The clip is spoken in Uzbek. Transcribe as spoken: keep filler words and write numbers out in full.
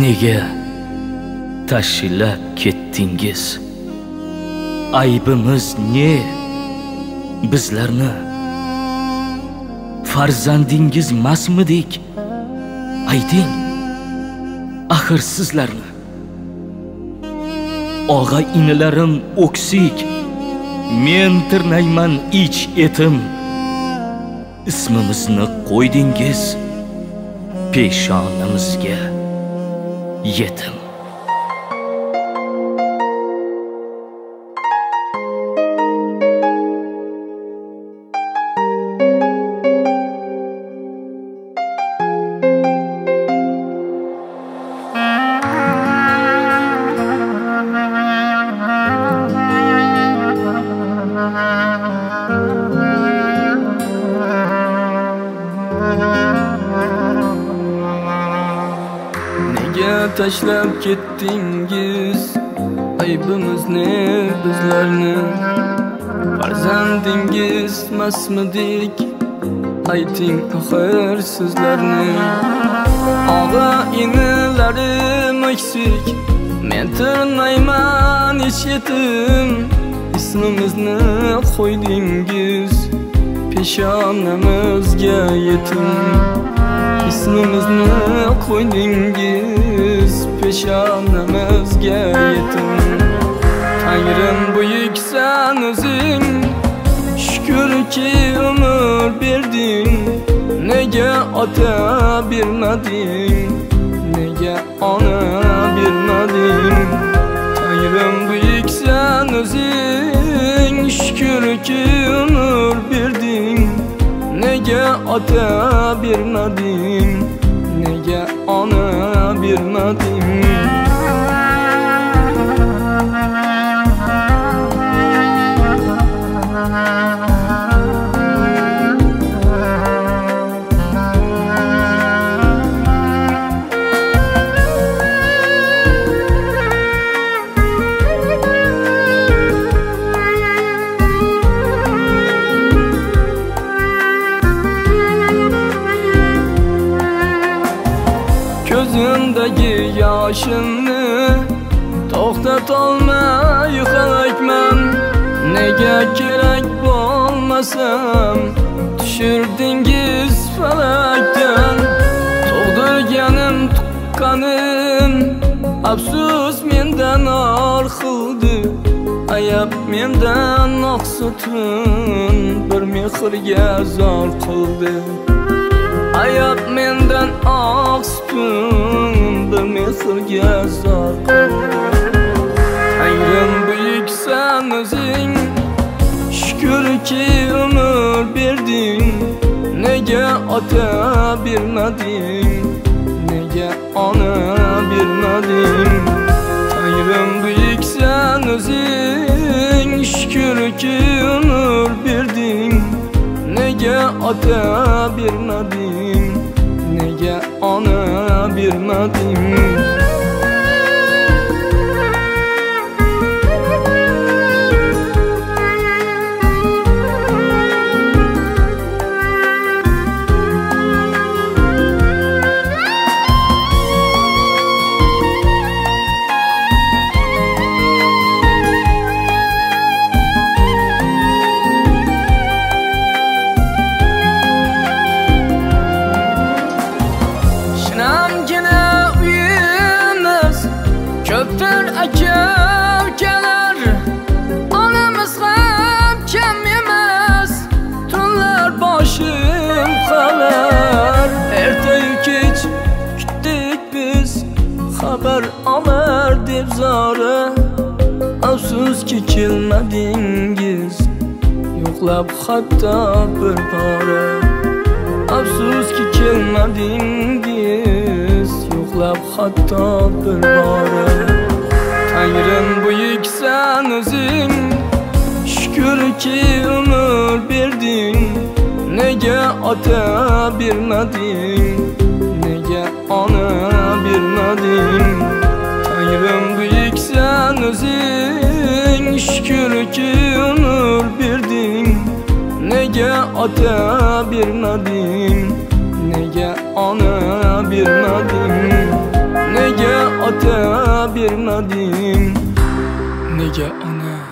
Nega tashilab ketdingiz? Aybimiz ne bizlarni? Farzandingiz masmidik? Ayting, axir sizlarni. Og'a inilarim o'ksik, men tirnayman ich etim. Ismimizni qo'ydingiz peshonamizga yetim. Nega tashlab ketdingiz aybimiz ne bizlarni? Farzandingiz masmidik? Ayting axir sizlarni. Og'a inilarim eksik, men tirnayman ich yetim. Ismimizni qo'ydingiz peshonamizga yetim. İsmimizni qo'ydingiz peshonamizga yetim. Tangrim buyuksan o'zing, shukrki umr berding. Nega ota bermading? Nega ona bermading? Tangrim buyuksan o'zing, shukrki umr berding. Nega ota bermading? Nega ona bermading? Gözümdeki yaşımni to'xtatolmay halakman. Nega kerak bo'lmasam tushirdingiz falakdan. Tug'dirganim tuqqanim afsus mendan or qildi. Ayab mendan oqsutun bir mehrga zor qildi. Ayab mendan oqsutun bir mehrga zor qildi. Tangrim buyuksan o'zing, shukrki umr berding. Nega ota bermading? Nega ona bermading? Tangrim buyuksan o'zing, shukrki umr berding. Nega ota bermading? Nega ona bermading? Köptür aka-ukalar, onamiz ham kam emas. Tunlar boshim qolar, ertayu kech kutdik biz xabar olar deb zora. Afsuski kelmadingiz, yo'qlab hatto bir bora. Afsuski kelmadingiz, yo'qlab hatto bir bora. Tangrim buyuksan o'zing, shukrki umr berding. Nega ota bermading? Nega ona bermading? Tangrim buyuksan o'zing, shukrki umr berding. Nega ota bermading? Nega ona bermading? Nega ayırmadın. Nega ona